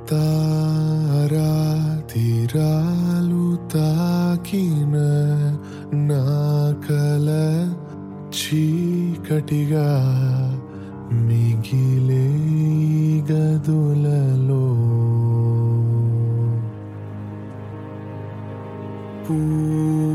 తారా తీరాలు తాకిన నా కల చీకటిగా మిగిలే గదులలో పూ